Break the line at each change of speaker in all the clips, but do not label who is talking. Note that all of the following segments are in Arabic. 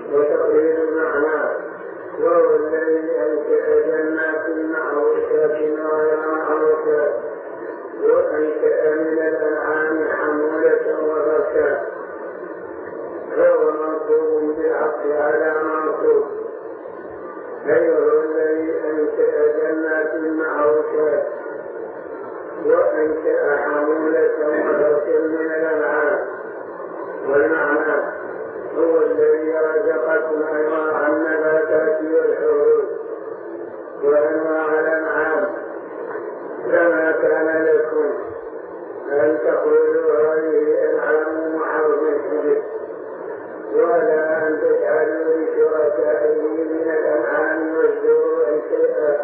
وتقرير المعنى، وهو الذي أنشأ جنات معروشات وغير معروشات، وأنشأ من الأنعام حمولة وفرشا، فهو منصوب بالعقل على منصوب. غيره الذي أنشأ جنات معروشات وأنشأ حمولة وفرشا من الأنعام، والمعنى هو الذي رزقكم أنواع النباتات والحبوب وأنواع الأنعام، فما كان لكم أن تقولوا هذه أنعام وحرث حجر، ولا أن تجعلوا لشركائه من الأنعام والزروع شيئا،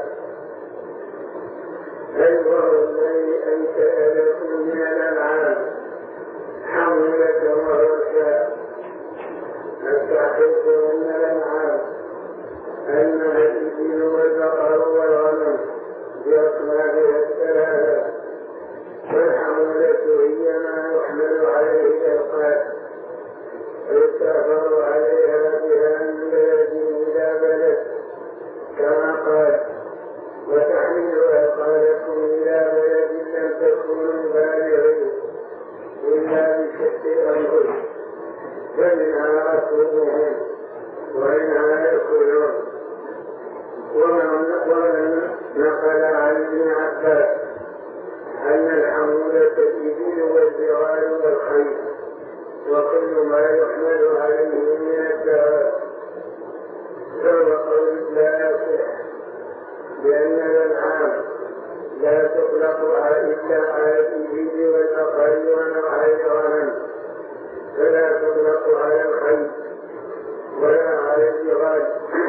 بل هو الذي أنشأ لكم من الأنعام حمولة وفرشا. التحقيق من الأنعام أنها الإبل والبقر والغنم بأصنافها الثلاثة، والحمولة هي ما يحمل عليه الأثقال ويسافر عليها بها من بلد إلى بلد، كما قال: وتحمل أثقالكم إلى بلد لم تكونوا بالغيه إلا بشق الأنفس، فمنها ركوبهم ومنها يأكلون. ومن نقل عن ابن عباس أن الحمولة الإبل والبغال والخيل وكل ما يحمل عليه من الدواب، فهو قول لا يصح، لأن الأنعام لا تطلق إلا على الإبل والبقر ونوع الغنم، فلا تطلق على الخيل ولا على البغال.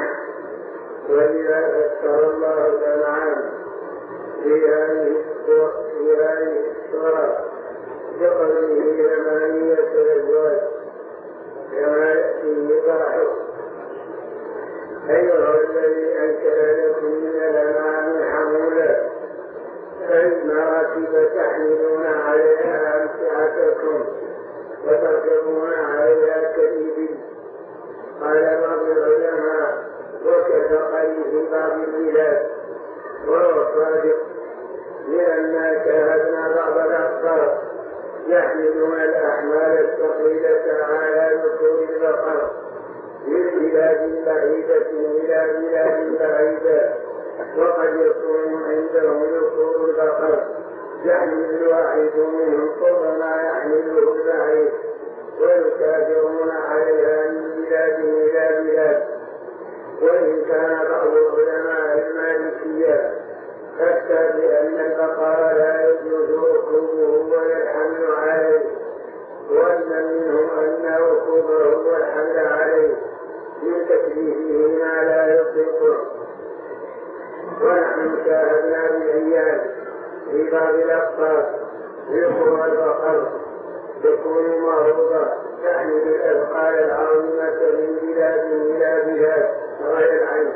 ولذا فسر الله الأنعام في هذه السورة بقوله 8 أزواج كما يأتي إيضاحه. أيها الذي أنشأ لكم من الأنعام حمولة، فالمراكب تحملون عليها أمتعتكم وتركبون عليها كالإبل. قال بعض العلماء: وكثقل في بعض البلاد، وهو صادق، لأننا شاهدنا بعض الأخبار يحملون الأحمال الثقيلة على ذكور البقر من بلاد بعيدة إلى بلاد بعيدة، وقد يكون عندهم ذكور البقر يحمل الواحد منهم فوق ما يحمله البعيد، ويسافرون عليها من بلاد إلى بلاد. وإن كان بعض العلماء المالكية أفتى بأن البقر لا يجوز ركوبه ولا الحمل عليه، وأن منهم أن ركوبه والحمل عليه من تكليفه ما لا يطلقه. ونحن شاهدنا بالعيان في بعض الأقطار ركوب البقر تكون معروضة تحمل الأثقال العظيمة من بلاد إلى بلاد غير العين،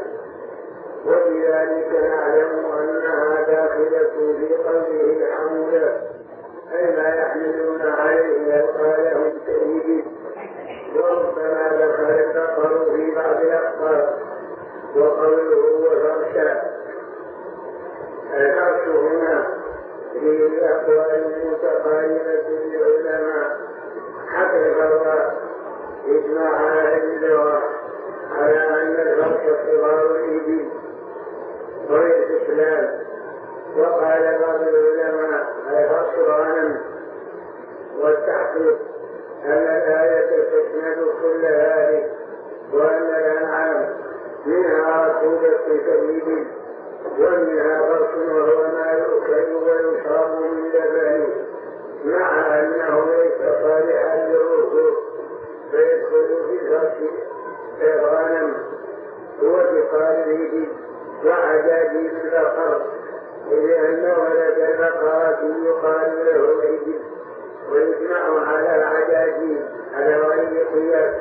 وبذلك نعلم أنها داخلة في قوله الحمولة، أي ما يحملون عليه أثقالهم كالإبل. وربما دخل البقر في بعض الأقطار. وقوله وفرشا، الفرش هنا في الأقوال المتقاربة للعلماء، حقق إجماع أهل اللغة على أن الفرش صغار الإبل والاستسلام. وقال بعض العلماء: الفرش غنم. والتحقيق أن الآية تشمل كل ذلك، وأن الأنعام منها ركوبة كالإبل، ومنها فرش وهو ما يؤكل ويشرب من لبنه، مع أنه ليس صالحا للركوب، فيدخل في فرش الغنم وبقال الإبل وعجاجيب البقر، لأن ولد البقرة يقال له الإبل، ويجمع على العجاجيب على غير قياس،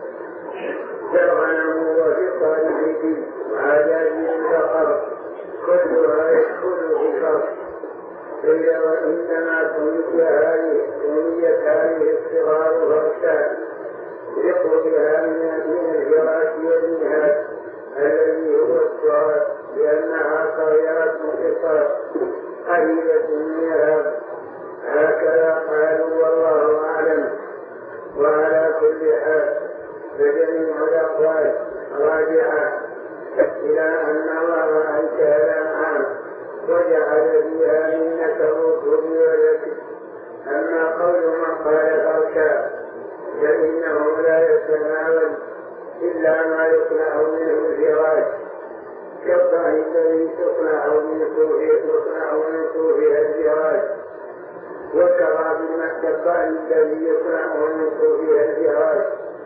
فالغنم وبقال الإبل وعجاجيب البقر كلها يدخل في فرش. قيل: وإنما سميت هذه الصغار فرشا لقربها من الفراش الأقوال راجعة إلى أن الله أنشأ الأنعام وجعل فيها منة الركب والذكر. أما قول من قال فرشا فإنه لا يتناول إلا ما يصنع منه الفراش كالضأن الذي تصنع من صوفها الفراش، وكرى بالضأن الذي يصنع من صوفها الفراش،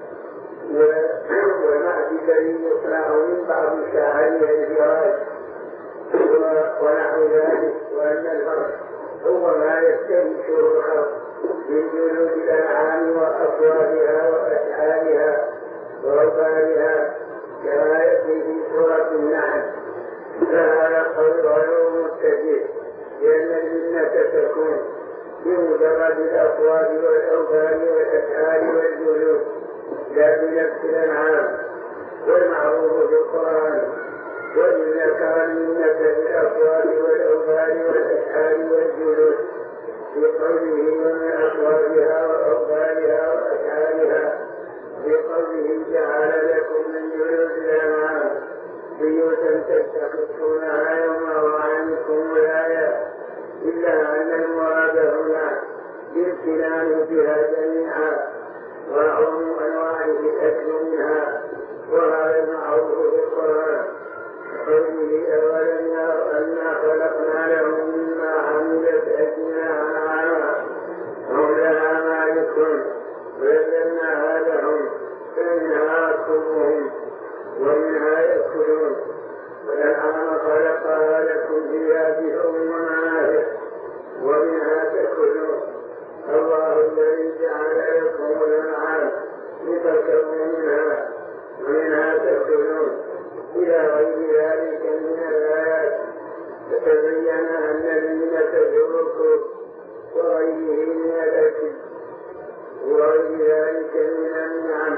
والمعد الذي يصنع من بعض شعرها الفراش ونحو ذلك. وأن الفرش هو ما يستنشر الخلق من جلود الأنعام وأصواتها وأشعارها وأوبارها كما يأتي في سورة النحل. فهذا قول غير متجه، لأن المنة تكون بمجرد الأصوات والأوبار والأشعار والجلود لا بنفس الأنعام. والمعروف في القرآن ولذكر المنة بالأصوات والأوبار والأشعار والجلود في قوله ومن أصواتها وأوبارها وأشعارها، في قوله جعل لكم من جلود الأنعام بيوتا تستخفونها يوم ظعنكم ولاية، إلا أن المراد هنا الامتنان بها جميعا وعموم أنواع الأكل منها، وهذا المعروف في القرآن. قوله أولم يروا أنا خلقنا لهم مما عملت أيدينا أنعاما هم لها مالكون وذللناها لهم فمنها ركوبهم ومنها يأكلون، والأنعام خلقها لكم فيها دفء ومنافع ومنها تأكلون. الله الذي جعل لكم الأنعام لتركبوا منها ومنها تأكلون إلى غير ذلك من الآيات. فتبين أن المنة في الركوب وغيره من الأكل وغير ذلك من النعم،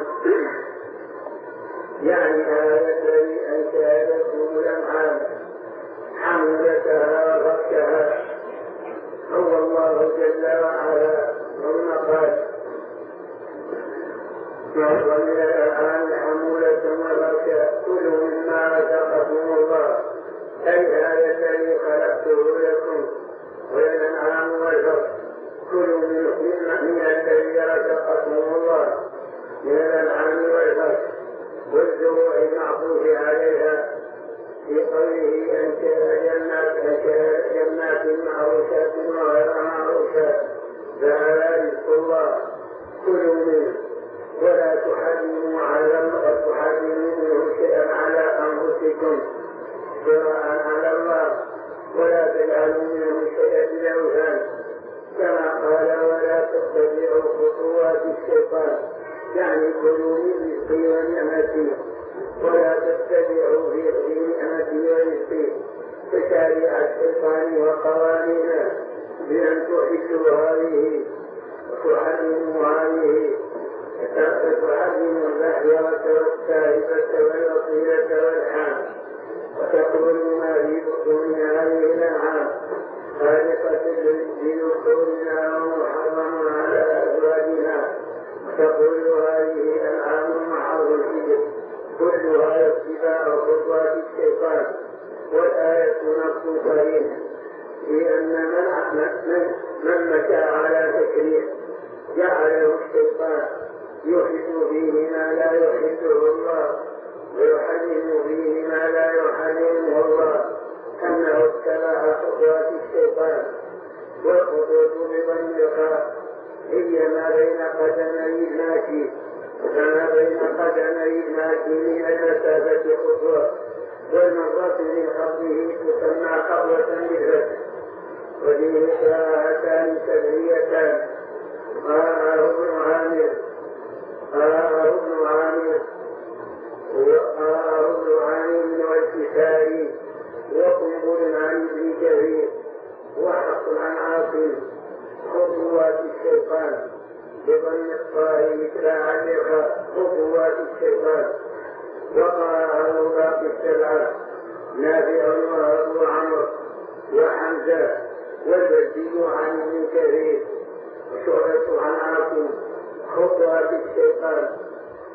يعني هذا الذي أنشأ لكم الأنعام حملتها وفرشها هو الله جل وعلا. ثم قال ومن الأنعام حمولة وفرشا كلوا مما رزقكم الله، أي هذا الذي خلقته لكم. والأنعام والفرش كلوا من الذي رزقكم الله من الأنعام والفرش والزروع المعطوف عليها، في قوله أنشأ جنات معروشات وغير معروشات فهذا رزق الله كلوا منه ولا تحرموا منه شيئا على أنفسكم سواء على الله، ولا تجعلوا منه شيئا للأوثان، كما قال ولا تتبعوا خطوات الشيطان، يعني كلوا من رزقي ونعمتي ولا تتبعوا في نعمتي ورزقي تشاريع الشيطان وقوانينه بأن تحلوا هذه وتحرموا هذه، تحرموا البحيرة والسائبة والوصيلة والحام وتقولوا ما في بطون هذه الأنعام خالقة لذكورنا ومحرم على أزواجنا، تقول هذه أنعام محظ الحجر كلها اتباع خطوات الشيطان. والآية نص صريح في أن من مشى على تشريع جعله الشيطان يحل فيه ما لا يحله الله ويحرم فيه ما لا يحرمه الله، أنه اتبع خطوات الشيطان. والخطوط بضم القاف هي ما بين قدمي الماشي، وما بين قدمي الماشي من المسافة خطوة، والمرة من قبله تسمى قبوة بالفتح. وفيه قراءتان سريتان قرأه ابن عامر والكسائي وقنبل عن ابن كثير وحق عن عاصم خطوات الشيطان بضم الطاء مثل علق خطوات الشيطان. وقرأه باقي السبعة نافع وأبو عمرو وحمزة والبزي عن ابن كثير وشعبة عن عاصم خطوات الشيطان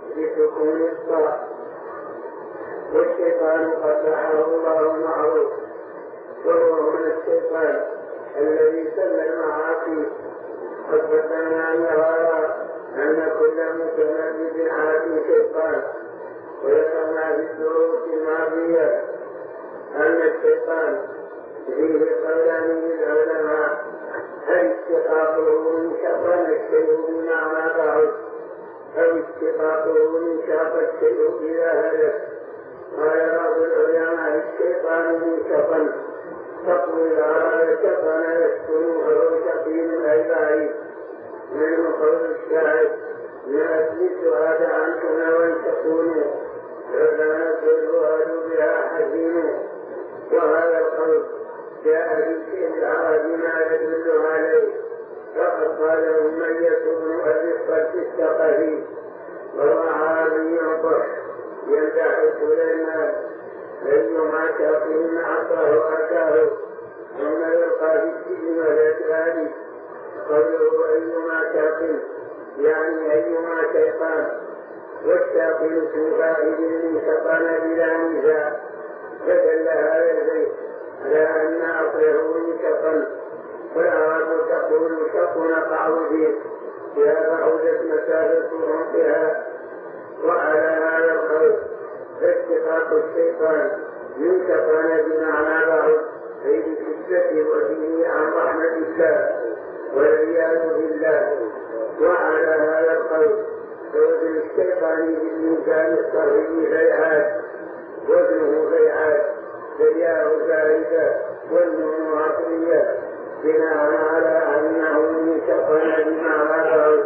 بسكون الطاء. والشيطان قبحه الله معروف، وهو من الشيطان الذي سل المعاصي. قد قدمنا أن كل متمرد عادي شيطان، وذكرنا في الدروس الماضية أن الشيطان فيه قولان للعلماء: هل اشتقاقه من شطن الشيء بمعنى بعض، أو اشتقاقه من شاط الشيء إذا هلك. قال بعض العلماء: الشيطان من شطن، تقوي العرب شطن يسكن وهو شقيم أي بعيد، من قول الشاعر: ما أجلس هذا عنك نوى تكون فكانت الفؤاد بها حزين. وهذا القول جاء في شيء العرب ما يدل عليه، فقد قاله أمية بن أبي الصلت الثقفي، وهو عربي قح يمدح سليمان: أيما شاطئ عصاه أتاه ثم يلقى في السجن والإكرام. قوله أيما شاطئ يعني أيما شيطان، والشاطئ اسم فاعل من شطن بلا نزاع. فدل هذا البيت على أن أصله من شطن، والعرب تقول شطن تعوذ بها فعودت مسافة عنقها. وعلى هذا القول فاشتقاق الشيطان من شطن بمعنى بعض، أي بشدة وفيه عن رحمة الله والعياذ بالله. وعلى هذا القول فوزن الشيطان بالميزان الصحيح فيعاد، وزنه فيعاد، فياه زائدة والنون عقلية، بناء على أنه من شطن بمعنى بعض.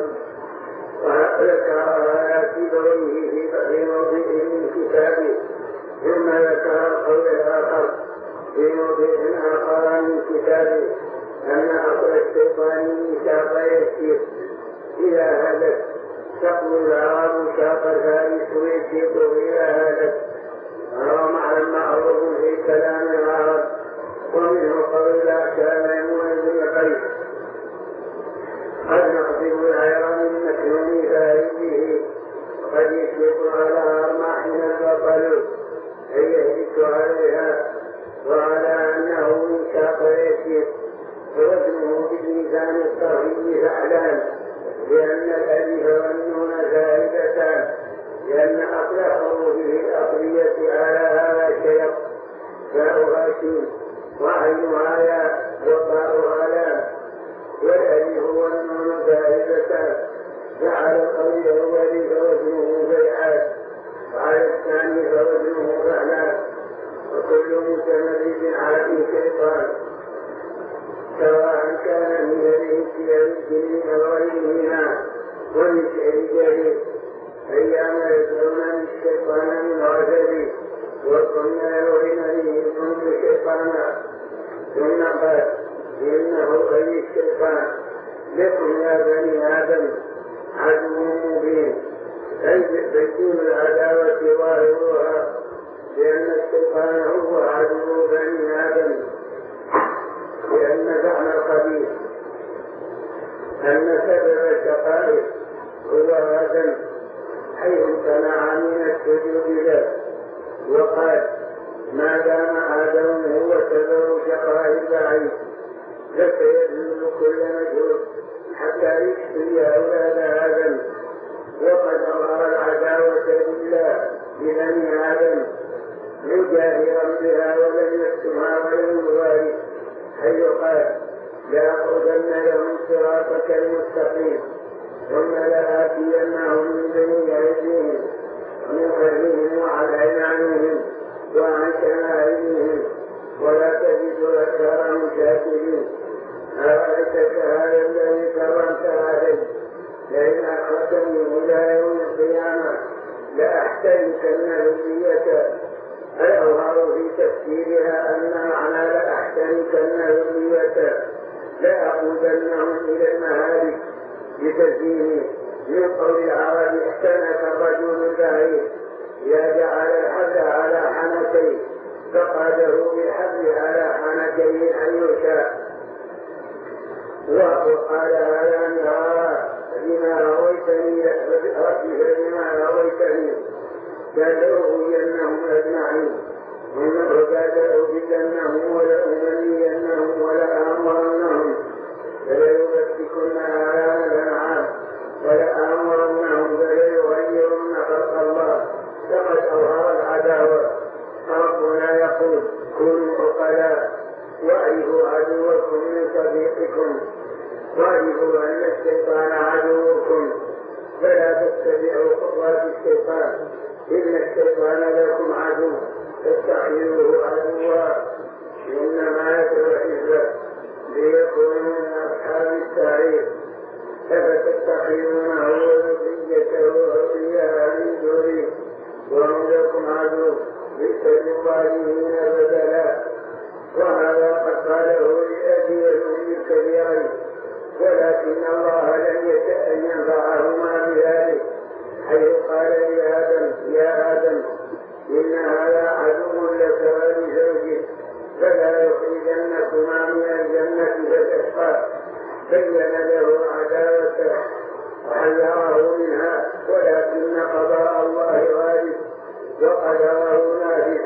وذكر آيات بويه في موضع من كتابه، ثم ذكر القول الآخر في موضع آخر من كتابه أن أصل الشيطان من شاط يسير إلى هدف. تقول العرب: شاط الفارس يسير إلى هدف، وهو معنى معروف في كلام العرب. ومنه قول لا كان يموت بالقيس: قد نقصد العير من مكنون فارسه، وقد يشرق على أرماحنا البطل أي يهلك عليها. وعلى أنه من شاط يسير ووزنه بالميزان الصحيح فعلان، لأن الألف والنون زائدتان، لأن أصل حروفه الأصلية على هذا شيء فاؤها شين وعينها ياء وطاؤها لام، والألف والنون زائدتان. فعلى القول الأول فوزنه بيعات، وعلى الثاني فوزنه فعلان. وكل متمرد عاد شيطان، سواء كان من هذه الجن أو غيرهما، ومن شعر جرير: أيام يدعون الشيطان من عجل، وكنا يوين به كنت شيطانا. ثم قال: إنه أي الشيطان لكم يا بني آدم عدو مبين، أي بين العداوة ظاهرها، لأن الشيطان هو عدو بني آدم. لأن معنى الخبيث أن سبب الشقائق هو آدم، حيث امتنع من السجود له، وقال: ما دام آدم هو سبب شقاء البعيد فسيذل كل مجهول حتى يشفي أولاد آدم. وقد أظهر العداوة بالله ببني آدم مجاهرا بها ولم يكتمها ولم يبالي، حيث قال: لأقعدن لهم صراطك المستقيم ثم لآتينهم من بين أيديهم ومن خلفهم وعن أيمانهم وعن شمائلهم ولا تجد أكثرهم شاكرين. أرأيتك هذا الذي كرمت عليه لئن أخرجني إلى يوم القيامة لأحتركن ذريته. الأظهر في تفسيرها أن معنى لأحتركن ذريته لأقودنهم إلى المهالك بتزيينه، من قول العرب: احتنك الرجل البعيد، يجعل الحبل على حنكيه فقاده بالحبل على حنكيه أن يشاء. وقال: هذا بما رويتني قال لأغوينهم أجمعين ومن قال لأغوينهم ولأمنينهم ولآمرنهم فليبتكن آيات الأنعام ولآمرنهم فليغيرن خلق الله لقد أظهر العداوة. ربنا يقول كونوا عقلاء واعرفوا عدوكم من صديقكم واعرفوا أن الشيطان عدوكم فلا تتبعوا خطوات الشيطان إن الشيطان لكم عدو فاتخذوه عدوا إنما يدعو حزبه ليكونوا من أصحاب السعير أفتتخذونه وذريته أولياء من دونه وهم لكم عدو بئس للظالمين بدلا. وهذا قد قاله لأبيهم بالكبير ولكن الله لم يشأ أن ينفعهما بذلك حيث قال لآدم يا آدم إن هذا عدو لك ولزوجك فلا يخرجنكما من الجنة فتشقى. بين له عداوته وحذره منها ولكن قضاء الله غالب وقدره نافذ.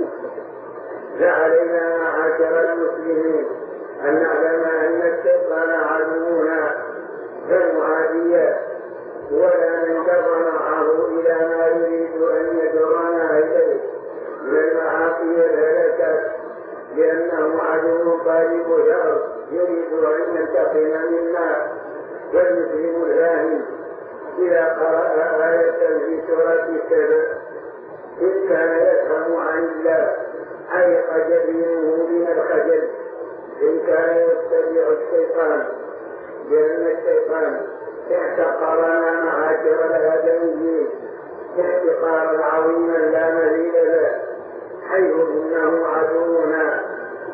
فعلينا معاشر المسلمين أن نعلم أن الشيطان عدونا كالمعادية ولا ننتظر معه إلى ما يريد أن يجرنا إليه من المعاصي والهلكات لأنه عدو قارب شر يريد أن ينتقم منا. والمسلم الفاهم إذا قرأ آية في سورة السبع إن كان يفهم عن الله علق جبينه من الخجل إن كان يتبع الشيطان لأن الشيطان احتقرنا معاشر الآدميين احتقارا عظيما لا مثيل له حيث إنه عدونا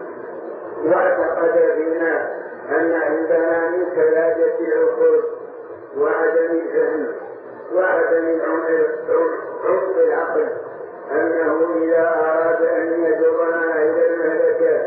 واعتقد فينا أن عندنا من كلادة العقول وعدم الفهم وعدم عمق العقل أنه إذا أراد أن يجرنا إلى المهلكة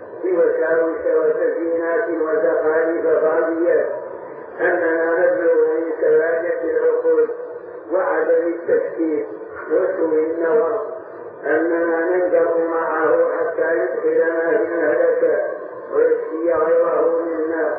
بوساوس وسفينات وتخاليف فاضية أننا نبلغ من كلادة العقول وعدم التفكير وسوء النظر أننا ننجر معه حتى يدخلنا في المهلكة ويشفي غيره منا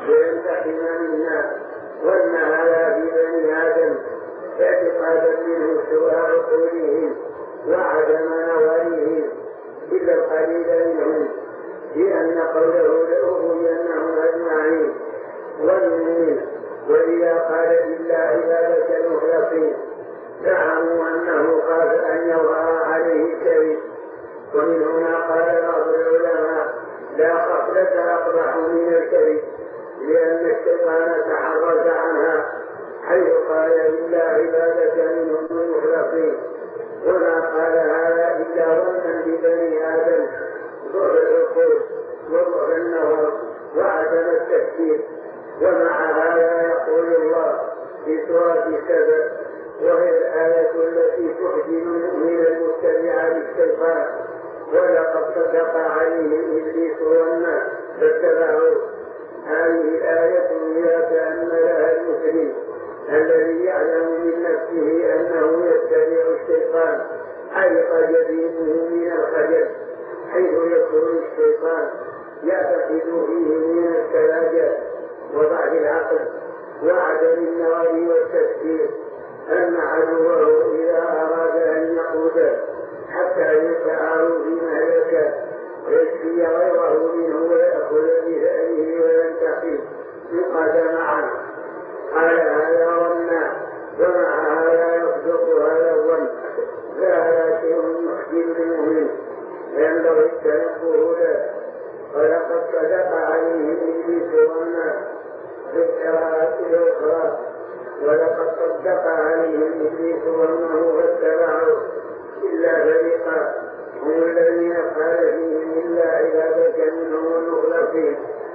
وينتقم منا. وأن هذا في بني آدم اعتقادا منه سوء عقولهم وعدم نظرهم إلا القليل منهم لأن قوله لأغوينهم أجمعين والمؤمنين وإذا قال إلا عبادك المخلصين زعموا أنه خاف أن يظهر عليه الكذب. ومن هنا قال بعض العلماء لا خصلة أقبح من الكذب لأن الشيطان تحرز عنها حيث قال إلا عبادك منهم المخلصين وما قال هذا إلا ظنا ببني آدم ضعف العقول وضعف النظر وعدم التفكير. ومع هذا يقول الله في سورة السبع وهي الآية التي تحزن المؤمن المتبع للشيطان ولقد صدق عليه إبليس والناس فاتبعوه. هذه الآية لا تأملها المسلم الذي يعلم من نفسه أنه يتبع الشيطان علق جبينه من الخجل حيث يكون الشيطان يعتقد فيه من السذاجة وضعف العقل وعدم النظر والتفكير أن عدوه إذا أراد أن يقوده حتى يسعى في مهلكه ويشفي غيره منه ويأخذ بثأره وينتقي يقعد معه. قال هذا ظنا ومع هذا يصدق هذا الظن فهذا شيء محزن للمؤمن ينبغي التنبه له. ولقد صدق عليه إبليس والناس في القراءة الأخرى ولقد صدق عليهم إبليس وأنه فاتبعوا إلا فريقا هم الذين قال فيهم إلا عبادك منهم المخلصين.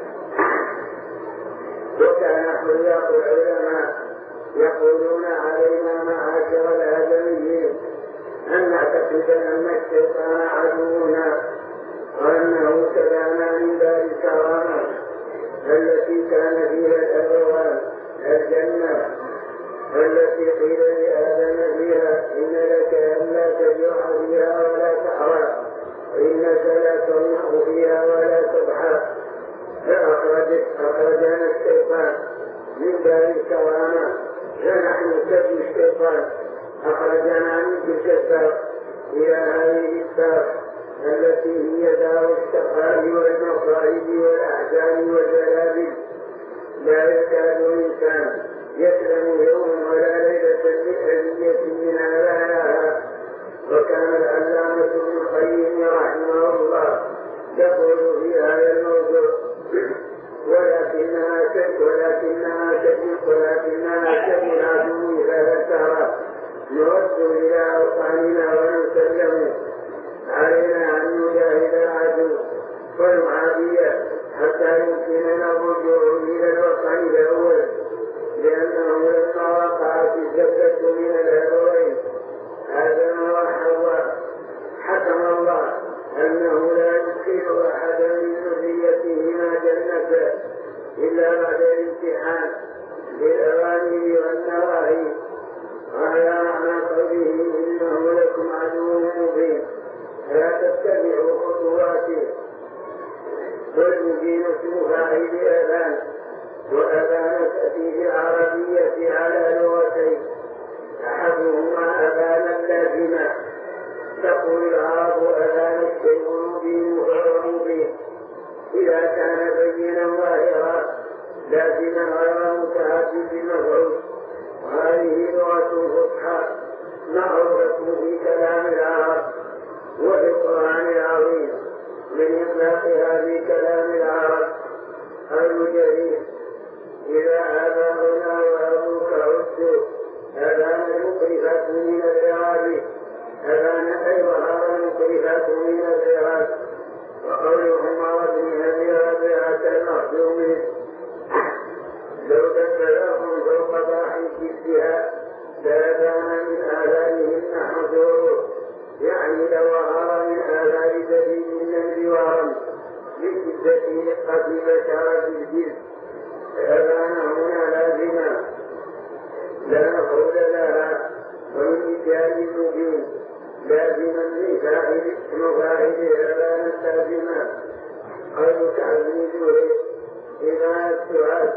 وكان حياق العلماء يقولون علينا معاشر الآدميين أن نعتقد أن الشيطان عدونا وأنه كفانا من دار الكرامة التي كان فيها الأبواب الجنة التي قيل لآدم فيها إن لك ألا تجوع فيها ولا تحرى إنك لا تمنع فيها ولا تضحى. فأخرجنا الشيطان من دار الكرامة، فنحن كبد الشيطان أخرجنا من تلك الدار إلى هذه الدار التي هي دار الشقاء والمصائب والأحزان والجلابيب. لا يكاد إنسان يسلم يوم ولا ليلة بأذية من عذابها. وكان العلامة ابن القيم رحمه الله يقول في هذا الموضوع: ولكنها شبيهة مثل السهرة نرد إلى أوطاننا ونسلم. علينا أن نجاهد العدو والمعادية حتى يمكننا الرجوع إلى الوطن الأول، لأنه لما وقعت الزبدة من الأبوين آدم وحواء حكم الله أنه لا يدخل أحدا من ذريتهما جنة إلا بعد الامتحان بالأوامر والنواهي. وعلى معنى قوله إنه لكم عدو مبين لا تتبعوا خطواته. والمبين اسم فاعل أذان، وأذان تأتي في العربية على لغتين: أحدهما أذان لازما، تقول العرب أذان الشيء المبين غير مبين إذا كان بينا ظاهرا لازما غير متعدد المفعول. وهذه لغة فصحى معروفة في كلام العرب وفي القرآن العظيم من إطلاقها في كلام العرب. المجاهيل: إذا آباؤنا وأبوك عدوا أذان المكرفات من الإراد، أذان أي وهذا المكرفات من الإراد. وقولهم وابنها برابعة المخدوم لو دخلهم فوق ضاحي كسها لأذان من آذانهن حضور، يعني لو ظهر من آذان دليل النمل ورم لشدة نقة بشرة الجلد. فأذان هنا لازمة لا مفعول لها، ومن إتيان المبين لازما من فاعل أذان لازما. قالوا تعزيزه إذا السؤال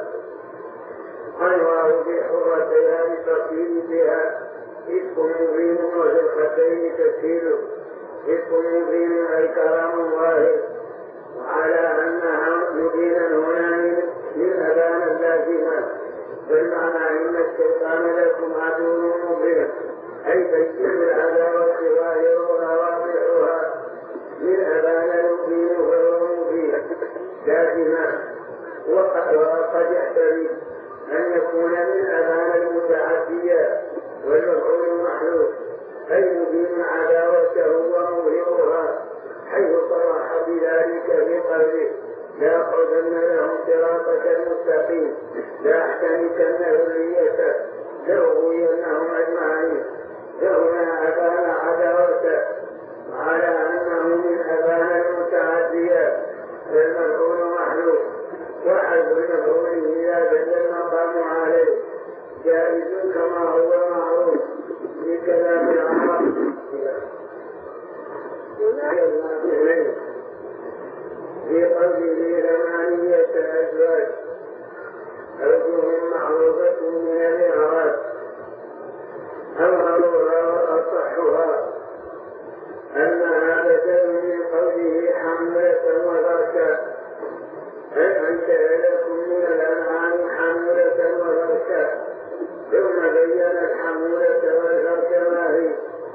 أنواه بحرتها لتصير بها اسم مبين وفي الختين تسهيل. اسم مبين أي كلام ظاهر، وعلى أنها مبينا هنا من أذان اللازمة، بالمعنى إن الشيطان لكم عدو مبين أي بين العداوة ظاهرها واضحها. من أذان المبين فهو مبين لازما. وقد يحتمل أن يكون من أذان المتعدية والمفعول محذوف أي مبين عداوته ومظهرها، حيث صرح بذلك في قوله: لأقعدن لهم صراطك المستقيم لأحتمكن ذريته لأغوينهم أجمعين. فهنا أبان عداوته على أنه من أبان المتعدية فالمفعول محذوف، وحذف المفعول إذا دل المقام عليه جائز كما هو معروف في كلام العرب. في قوله 8 أزواج أوجه معروفة من الإعراب، أظهرها وأصحها أنها بدل من قوله حملة وغركا، أي أنشأ لكم من الأنعام حمولة وغركا، ثم بين الحمولة والغرك ما هي،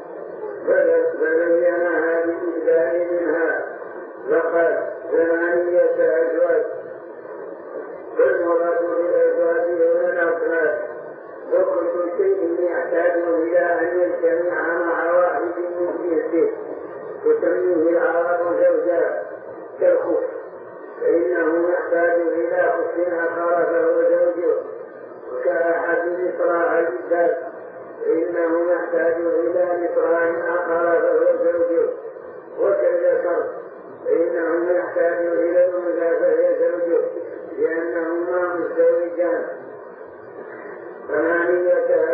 فبينها بالإبدال منها فقال 8 أزواج. والمراد بالأزواج هنا الأفراد، وكل شيء يحتاج إلى أن يجتمع مع واحد من جنسه، تسميه العرب زوجا كالخف، فإنه يحتاج إلى خف آخر فهو زوجه، وكأحد مصراع الإبدال فإنه يحتاج إلى مصراع آخر فهو زوجه، وكالذكر فإنه يحتاج إلى الأنثى فهي زوجه، لأنهما مزدوجان. 8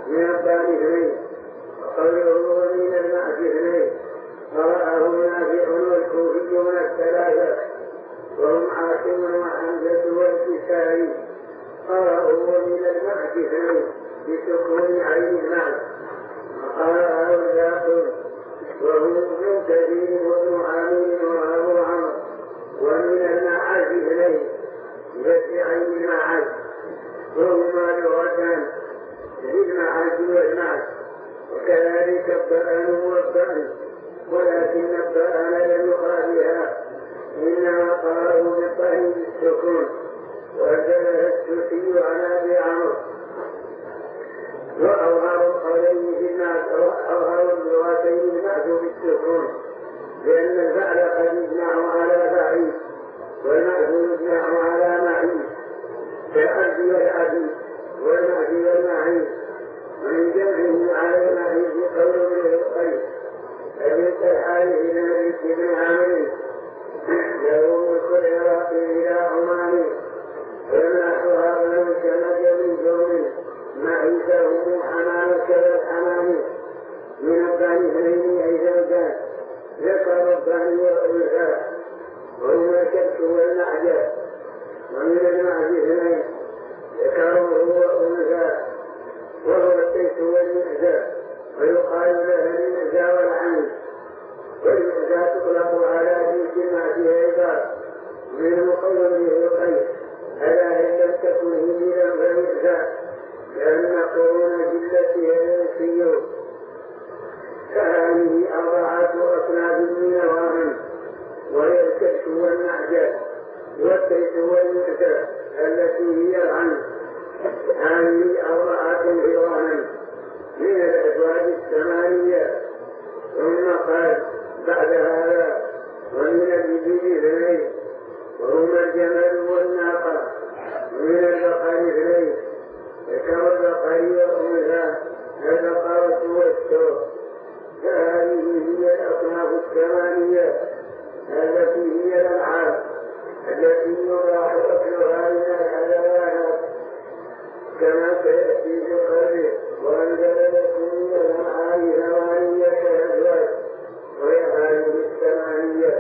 من الضان اثنين. وقوله ومن المعز اثنين قرأه نافع والكوفي من الثلاثة وهم عاصم وحمزة والكسائي. قرأه ومن المعز اثنين بسكون عين المعز. وقرأه الباقون وهم ابن كثير وابن عامر وابو عمرو. ومن المعز اثنين بفتح عين المعز وهما لغتان للمعز والمعز. وكذلك الضأن والضأن ولكن الضأن لم يقرأ بها إنما قرأوا بالطهي بالسكون. وأجلها السوسي عن أبي عمرو. وأظهر القولين في المعز وأظهر اللغتين المعز بالسكون لأن الفعل قد يجمع على فعيل والمعز يجمع على معين كالعبد والعبيد والمعز والمعين. ومن جمعه على المعين قول ابن القيس أجلت الحالف لنبي بن عامر له ملك العراق إلى عمان ويمنحها بنو كمد من جوم معيشه حمامك والحمام. من الضان اثنين أي زوجان ذكر الضان والأنثى وهما الكبش والمعجة. ومن المعز اثنين ذكره وأنثى وهو السيف والمعزى ويقال لها المعزى والعين. والمعزى تطلق على جنس المعز أيضا منه قول به القيس ألا إن لم تكن هجلا فمعزى لأن قرون جلتها الانسي فهذه 4 أصناف من الغنم وهي الكبش والمعجة والسيف والمعزى التي هي العين. هذه 4 في الغنم من الأزواج 8. ثم قال بعد هذا ومن الإبل 2 وهما الجمل والناقة. ومن البقر 2 ذكر البقر والأنثى البقرة والثور. فهذه هي الأصناف 8 التي هي الأنعام التي يباح أكلها من الحيوانات كما سيأتي بقوله وأنزل لكم من الأنعام 8 أزواج وهي هذه 8.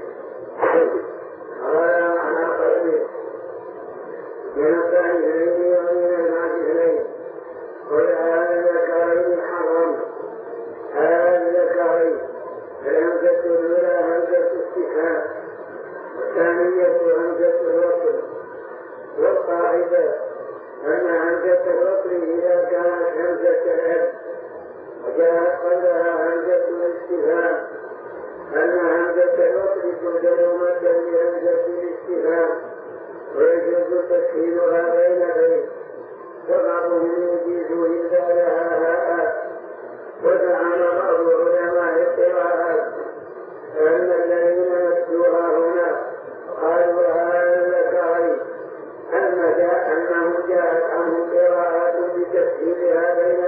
هذا معنى قوله من الضأن 2 ومن المعز 2. قل هذا ذكرين حرم هذا ذكرين. الهمزة الأولى همزة استفهام والثانية همزة الوصل. والقاعدة أن همزة الوصل إذا كانت همزة الأب وجاءت قبلها همزة الاستفهام أن همزة الوصل تبدل مدا بهمزة الاستفهام ويجوز تسهيلها بين وبعضهم يجيز إلا لها هاء. وزعم بعض علماء القراءات أن الذين نسلوها هنا قالوا هذا الذكرين أنه جاءت عنهم قراءات بتسهيلها بين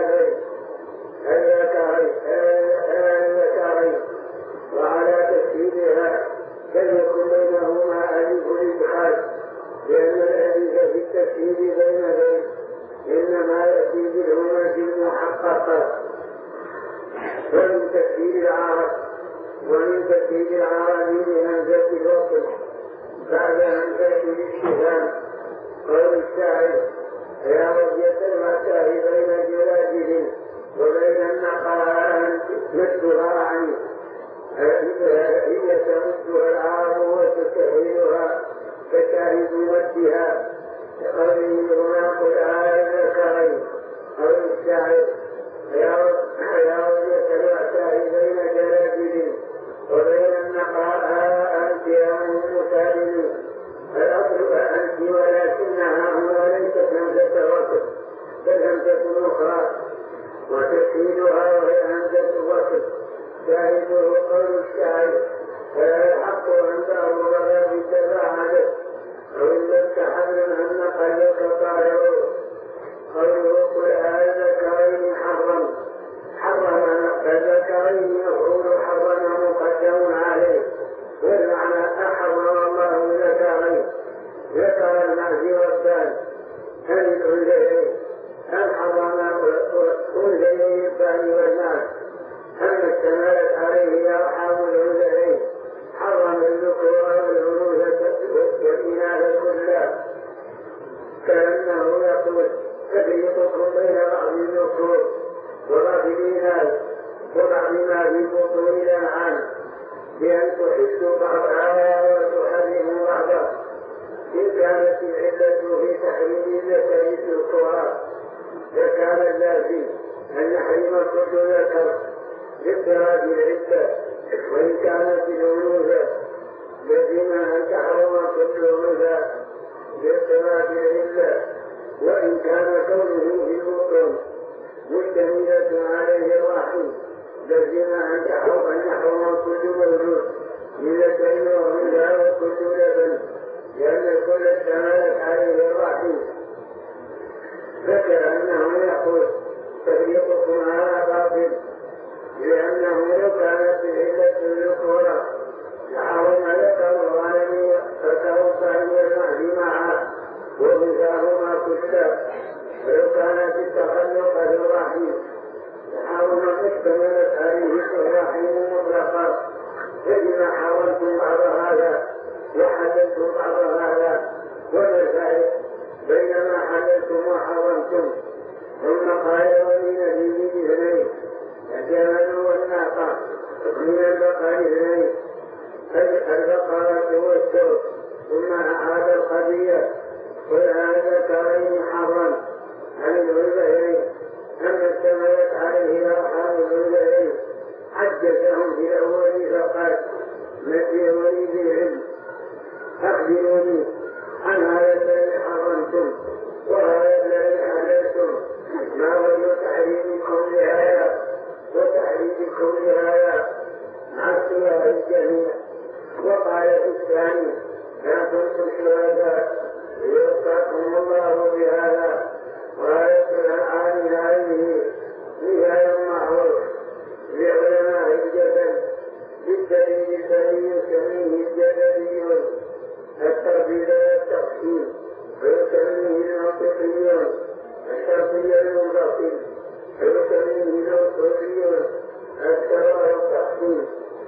الذكرين وعلى تسهيلها فليكن بينهما ألف الإدخال لأن الألف في التسهيل بين إنما يأتي بالهمة المحققة. ومن تسهيل العرب لهمزة الوصل بعد همزة الاستفهام قول الشاعر يا وجه المتاه بين جلاده وبين النقاء مدها عنه هي تمدها العرب وتسهلها كشاهد مدها لقوله هنا قل ذكرين. قول الشاعر يا وجه المتاه بين جلاده وبين النقاء أنت مسالم. الأصل أنت ولكنها هنا ليست همزة وصل بل همزة أخرى وتسهيلها وهي همزة الوصل. شاهده قول الشاعر فلا الحق أن تأمر بتباعده أو إن لم تحمل أن قلبك طالعه. قوله قل الذكرين حرم الذكرين يقول حرم مقدم عليه والمعنى أحرم الله الذكرين ذكر المعز والثاني هل الأنثيين أم حرم عليه أرحام الأنثيين حرم الذكور والأنوثة والإناث كلها، كأنه يقول تفريقكم بين بعض الذكور وبعض الإناث وبعض ما في بطون الأنعام بأن تحسوا بعضها وتحرموا بعضها. إن كانت العلة في تحريم الذكر الذكورا لكان اللازم أن نحرم كل ذكر لاضطراد العدة، وإن كانت الأنوثة لزم أن تحرم كل أنثى لاضطراد العدة، وإن كان كونه في البطون مشتملة عليه الرحم لزم أن تحرم كل مولود من ذكر وأنثى وكل لبن، لأن كل اشتملت عليه الرحم. ذكر أنه يقول تفريقكم على باطل، لأنه لو كانت العلة الذكورة لحرم ذكر الغنم فتوفى المهد معه وأنثاهما كلها، ولو كانت التخلق بالرحم لحرم ما اشتملت عليه الرحم مطلقا. فلما حرمتم بعض هذا وحللتم بعض هذا والفرق بينما حللتم وحرمتم؟ ثم قال ومن الإبل اثنين الجمل والناقة، من البقر اثنين البقرة والسوق، ثم أعاد القضية وهذا كريم حرم عن الأنثيين أما اشتملت عليه أرحام الأنثيين حجتهم في الأول فقال نسيروني بالعلم أخبروني عن هذا الذي حرمتم وهذا الذي حللتم، ما وجه تحريمكم لهذا وتحريمكم لهذا مع الصيغ الجميع. وقال في الثاني لا كنتم شهداء ليوفقكم الله بهذا، وآية الأنعام هذه فيها معروف لعلماء الجدل بالدليل الذي يسميه الجدليون التربية والتفصيل، ويسميه المنطقيون الشرطي المنفصل، ويسميه الأصوليون الشرع والتحصيل.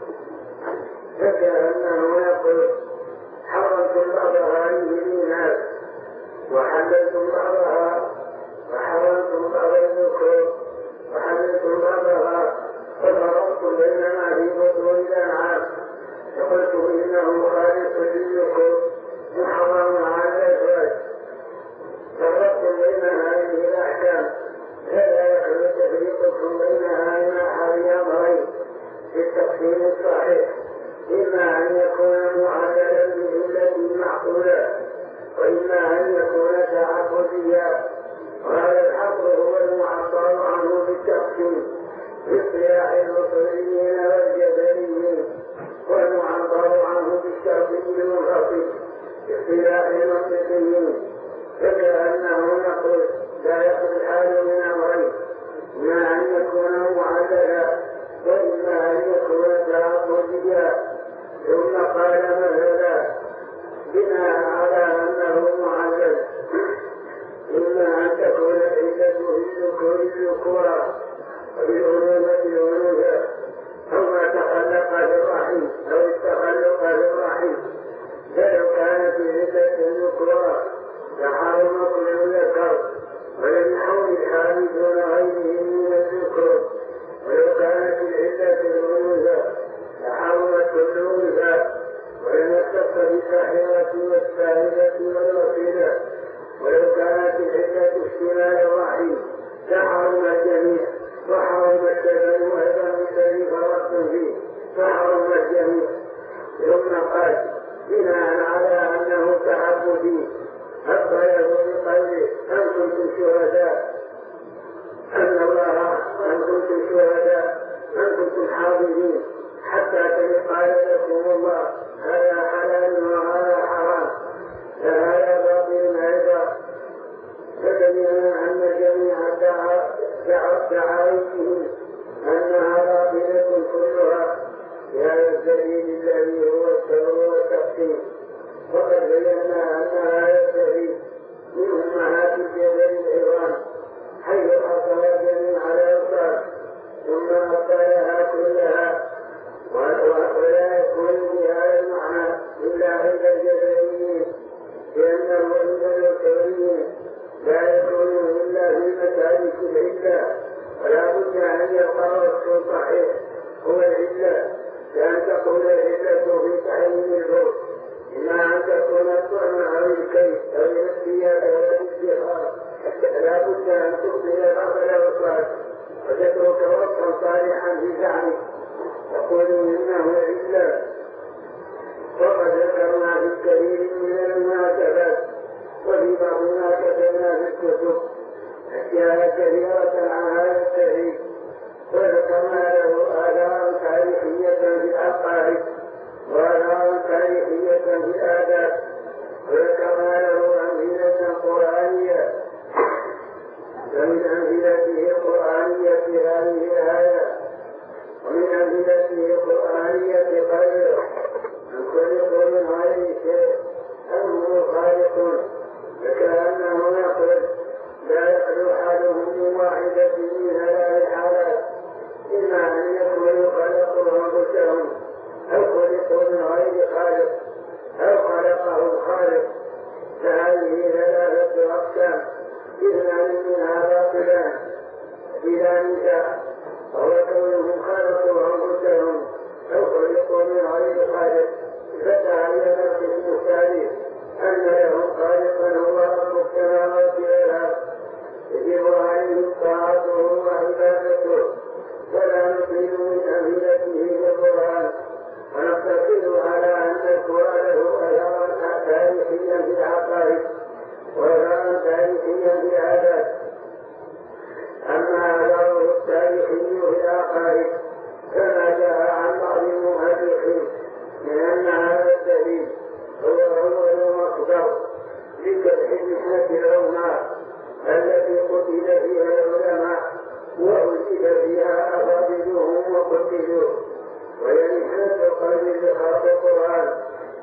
فكأنه يقول حرمتم بعض هذه الإناث وحللتم بعضها وحرمتم بعض الذكور وحللتم بعضها ففرقتم بين ما في بطون الأنعام فقلتم إنه خالق للذكور محرم على الأزواج. فرقتم بين هذه الأحكام فلا يحل تفريقكم بينها إلى أحد أمرين في التقسيم الصحيح، إما أن يكون معللا بعلة معقولة وإما أن يكون تعبديا، وهذا الحق هو المعبر عنه بالتقسيم باصطلاح الأصوليين والجدليين، والمعبر عنه بالشرطي المنفصل باصطلاح المنطقيين. فكأنه يقول لا يخلو الحال من أمرين، إما أن يكون معللا وإما أن يكون تعبديا. ثم قال مثلا بناء على أنه معلل إما أن تكون العلة في الذكورة وبالأنوثة الأنوثة أو ما تخلق بالرحم أو التخلق بالرحم، فلو كانت العلة الذكورة لحرم كل ذكر ولم يحول الحال دون غيره من الذكور، ولو كانت العلة الأنوثة لحرمت كل أنثى ولم يختص بالساحرة والساهرة والوسيلة، ولو كانت العلة اشتمال الرحم لحرم الجميع وحرم الشباب والدم الذي فرقتم فيه فحرم الجميع. ثم قال بناء على أنه تعبدي أقبله بقلبه أن كنتم شهداء أن كنتم حاضرين حتى قال لكم الله هذا حلال وهذا حرام فهذا باطل أيضا. فبينا أن جميع دعائهم أنها باطلة كلها بهذا الدليل الذي هو السبب والتقسيم. وقد بينا أنها يستفيد من أمهات الجبل العظام حيث حصل جميع الأوصاف ثم أبطلها كلها لا يكون إلا في مسالك العلة، ولا بد أن يبقى وصف صحيح هو العلة، لأن تكون العلة في تحريم البر، إما أن تكون الطعم أو الكيس أو الاختيار أو الادخار، فلا بد أن تبطل العمل والصلاة وتترك وصفا صالحا في زعمك تقول إنه علة. وقد ذكرنا في الكثير من المناسبات وفي بعض ما كتبنا في الكتب أشياء كثيرة عن هذا التاريخ، وذكرنا له آثارا تاريخية في العقائد وآثارا تاريخية في الآداب، وذكرنا له أمثلة قرآنية، ومن أمثلته القرآنية هذه الآية، ومن أمثلته القرآنية غيره أن خلق من غير شيء أنه خالق، فكأنه يقول لا يخلو أحدهم من واحدة من ثلاث حالات، إما أن يكونوا خلقوا أنفسهم أو خلقوا من غير خالق أو خلقهم خالق، فهذه ثلاثة أقسام، اثنان منها باطلان بلا نزاع، وهو كونهم خلقوا أنفسهم أو خلقوا من غير خالق، فتعين القسم الثالث أن لهم خالقا هو رب السماوات والأرض يجب عليهم طاعته وعبادته، ولا نطيل من أمثلته في القرآن، ونقتصر على أن القرآن له أثرا تاريخيا في العقائد وأثرا تاريخيا في العادات. أما أثره التاريخي في العقائد كما جاء عن بعض المؤرخين من أن هذا الدليل هو أول مصدر لكشف المحنة العظمى التي قتل فيها العلماء وأجد فيها أفاضلهم وقتلوا، وهي محنة القلب بخلق القرآن،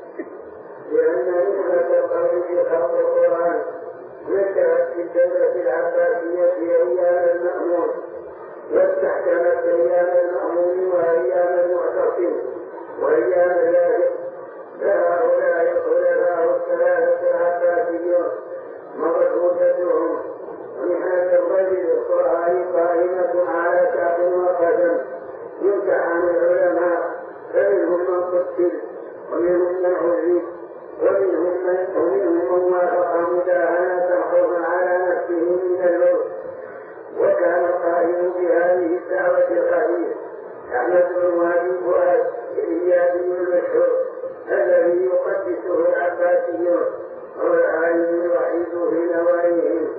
لأن محنة القلب بخلق القرآن نشأت في الدولة العباسية في أيام المأمون، واستحكمت أيام المأمون وأيام المعتصم وأيام ذلك، فهؤلاء الخلفاء الثلاثة العباسيون مردودتهم ومحنة الرجل القرآن قائمة على ساق وقدم، يمتحن العلماء فمنهم من قتل ومنهم من عذب ومنهم من وافق مداهنة خوفا على نفسه من الموت. وكان القائم بهذه الدعوة الخبيث أحمد بن وهب فؤاد الإيادي المشهور الذي يقدسه العباسيون، هو العالم الوحيد في نوائهم،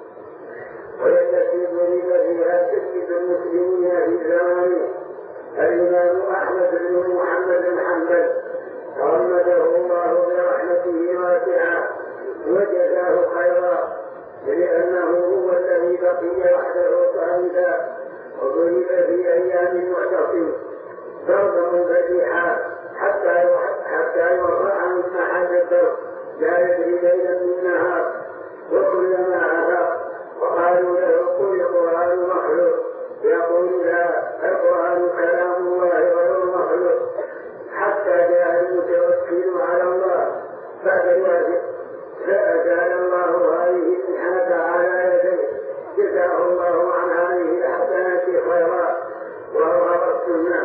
ويستفيد بها تسجد المسلمين في زمانه الإمام أحمد بن محمد بن حنبل تغمده الله برحمته واسعة وجزاه خيرا، لأنه هو الذي بقي وحده صامدا وضرب في أيام المعتصم ضربا بديعا حتى يوضع من محل الضرب لا يدري ليلا من نهار، وكلما عفا وقالوا له قل القرآن مخلوق يقول لا، القرآن كلام الله غير مخلوق، حتى جاء المتوكل على الله بعد الواجب فأزال الله هذه المحنة على يديه، جزاه الله عن هذه الحسنات خيرا، وهو السنة.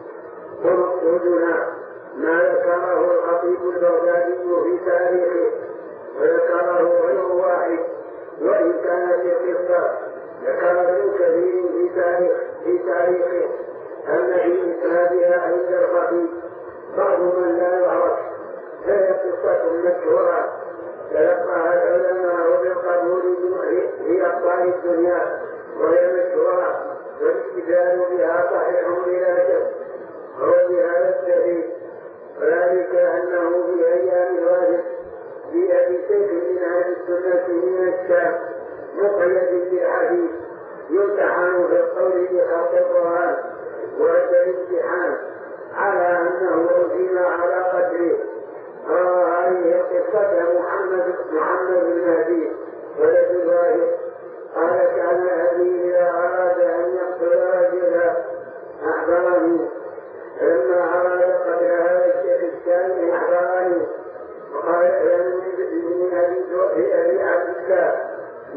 ومقصودنا ما ذكره الخطيب البغدادي في تاريخه، وذكره غير واحد، وإن كان في القصة ذكر ابن كثير في تاريخه أن في إسنادها عند الخطيب بعض من لا يعرف، فهي قصة مشهورة تلقاها العلماء بالقبول في أقطار الدنيا، وهي مشهورة والاستدلال بها صحيح بلا شك، هو بهذا الدليل، وذلك أنه في أيام الواجب جاء بشيء من أهل السنة من الشام مقيد بالحديث يمتحن في القول بخلق القرآن، وهذا الامتحان على أنه أجيب على قدره. روى هذه القصة محمد المهدي ولد الواحد قال كان أبي إذا أراد أن يقتل رجلا أخبرني، فلما أراد قتل هذا الشيخ الثاني أخبرني وقال من أبي عبد الله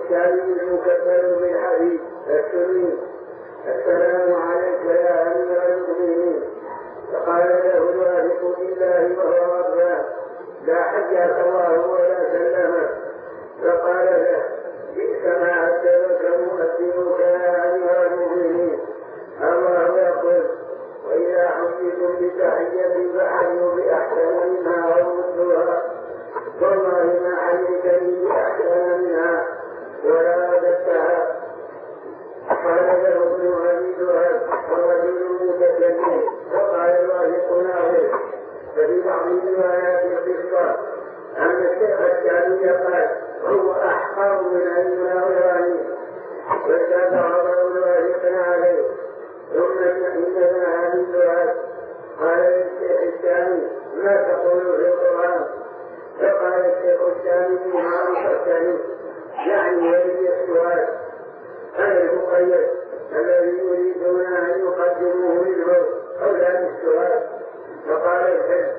الشامي المكبر بالحديث السني: السلام عليك يا أمير المؤمنين. فقال له الواثق بالله وهو رباه: لا حجاك الله ولا سلمك. فقال له: بئس ما أدبك مؤذنك يا أمير المؤمنين. الله يقول: وإذا حييتم بتحية فحيوا بأحسن منها أو ردوها. والله ما حييتني بأحسن منها ولا رددتها. قال له ابن أبي دؤاد: الرجل متكلم. وقال الواثق ناظر. ففي بعض روايات القصة أن الشيخ الشامي قال: هو أحقر من أن يناظرني. فازداد غضب الواثق عليه. ثم ابن أبي دؤاد قال للشيخ الشامي: ما تقول في القرآن؟ فقال الشيخ الشامي: ما أنصرتني، يعني ولي السؤال. هذا المقيد الذي يريدون أن يقدموه للموت أولى بالسؤال. فقال الحج: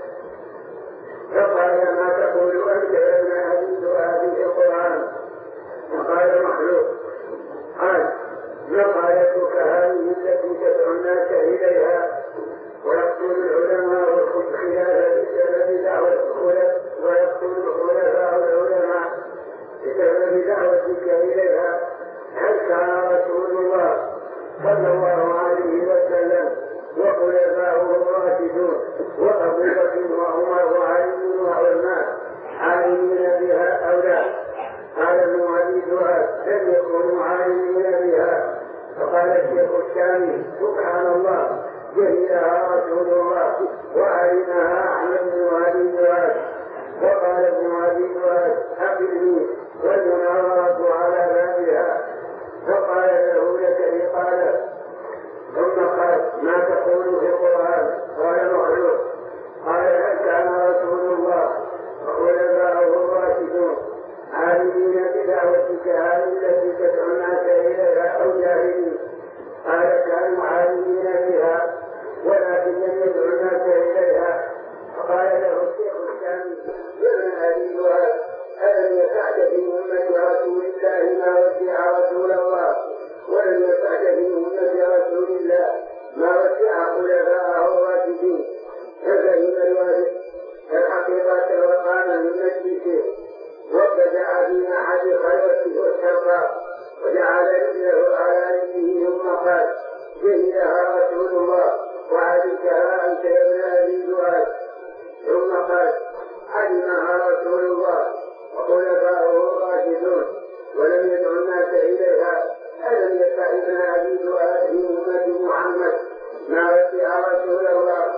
فقال: ما تقول أنت يا ابن أبي دؤاد في القرآن؟ فقال مخلوق. قال: مقالتك هذه التي تدعو الناس إليها، ويقتل العلماء والخلاف بسبب دعوة الخلفاء، ويقتل الخلفاء العلماء بسبب دعوتك إليها. هل كان رسول الله صلى الله عليه وسلم وخلفاؤه الراشدون وأبو بكر وعمر وعلي وعثمان عالمين بها أو لا؟ قال ابن أبي دؤاد: لم يكونوا عالمين بها. فقال الشيخ الشامي: سبحان الله، جهلها رسول الله وعلمها أحمد بن أبي دؤاد. وقال ابن أبي دؤاد: أخذني والمناظرة على بابها. فقال له: لك إقالة. ثم قال: ما تقول في القرآن؟ قال مخلوق. قال: هل كان رسول الله وخلفاؤه الراشدون عالمين بدعوتك هذه التي تدعو الناس إليها أو جاهلين؟ قال: كانوا عالمين بها ولكن لم يدعو الناس إليها. فقال له الشيخ الشامي: يا ابن أبي دؤاد، ألم يسعد في أمة رسول الله ما وسع رسول الله، ولم يسعد في أمة رسول الله ما وسع خلفاءه الراشدين؟ ففهم الواثق الحقيقة وقام من مجلسه وابتدع في أحد خلوته والشرقاء وجعل رجله على رجله ثم قال: جهلها رسول الله وعلمتها أنت يا ابن أبي دؤاد. ثم قال: علمها رسول الله وخلفاؤه الراشدون ولم يدعو الناس إليها. ألم يسع ابن أبي دؤاد في أمة محمد ما وسع رسول الله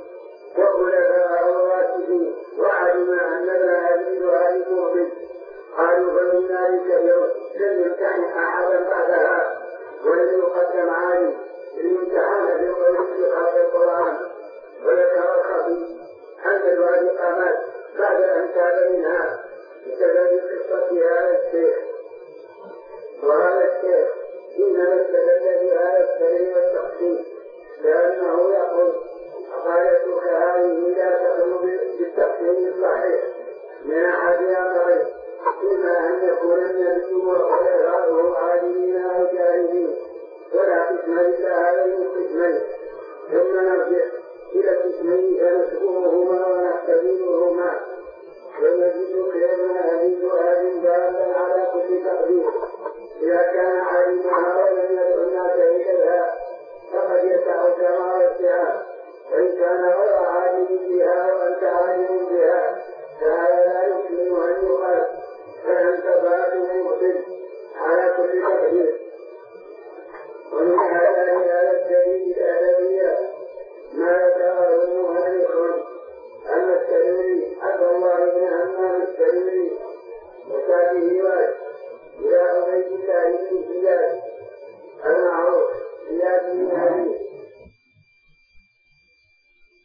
وخلفاءه الراشدين وعلم أن ابن أبي دؤاد مؤمن؟ قالوا: فمن ذلك اليوم لم يمتحن أحدا بعدها ولم يقدم عالم للامتحان بقول خلق القرآن. وذكر الخطيب أن الواثق مات بعد أن تاب منها بسبب قصة هذا الشيخ. وهذا الشيخ إنما استدل بهذا السبيل والتقسيم لأنه يقول: عقائدتك هذه لا تخلو بالتقسيم الصحيح من أحد أمرين: إما أن يكون النبي وخلفاؤه